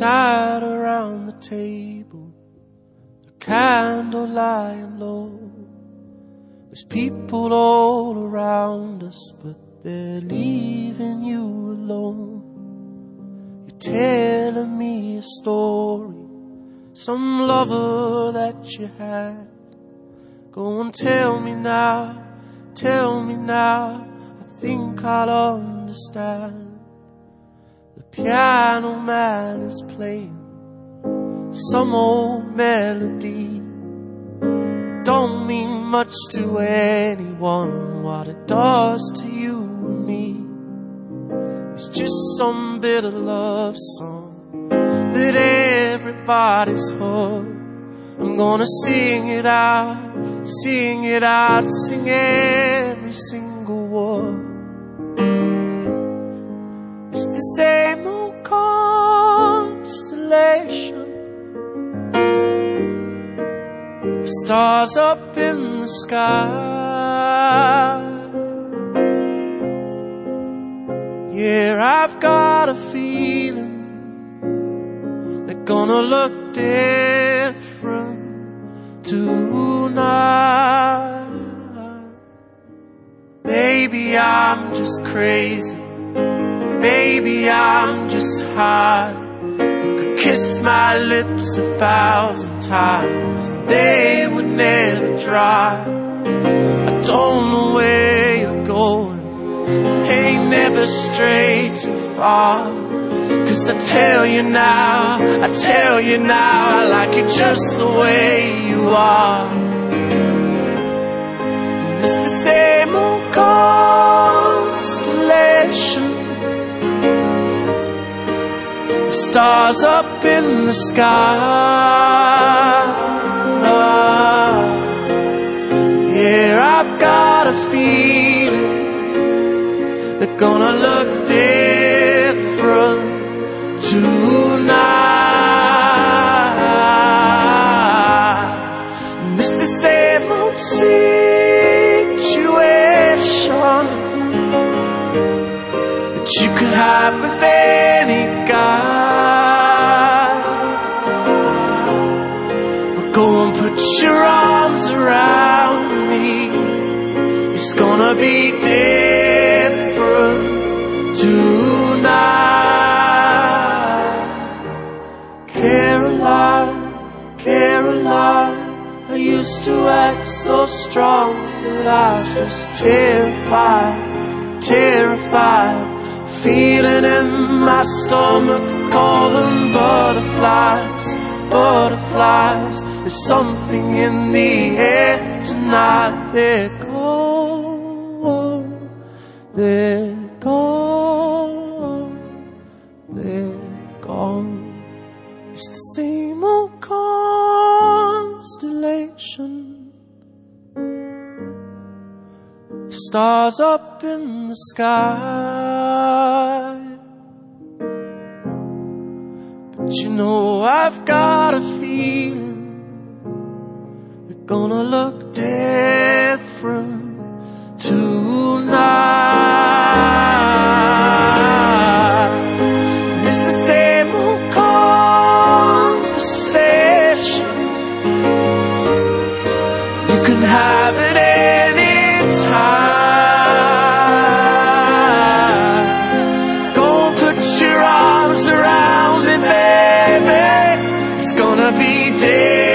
sat around the table, the candle lying low. There's people all around us, but they're leaving you alone. You're telling me a story, some lover that you had. Go and tell me now, I think I'll understand. The piano man is playing some old melody. It don't mean much to anyone what it does to you and me. It's just some bit of love song that everybody's heard. I'm gonna sing it out, sing every single word. It's the same old constellation, stars up in the sky. Yeah, I've got a feeling they're gonna look different tonight. Maybe I'm just crazy, maybe I'm just high. Could kiss my lips 1,000 times and they would never dry. I don't know where you're going, ain't never stray too far. 'Cause I tell you now, I like you just the way you are. It's the same old constellation, stars up in the sky. Yeah, I've got a feeling they're gonna look different tonight. And it's the same old situation that you could have with any guy. But go and put your arms around me, it's gonna be different tonight. Caroline, I used to act so strong, but I was just terrified. Feeling in my stomach, call them butterflies. There's something in the air tonight. They're gone, they're gone. It's the same old constellation, stars up in the sky. But you know I've got a feeling they're gonna look different tonight. It's the same old conversation, you can have it anytime. Go and put your arms around me, baby, it's gonna be day.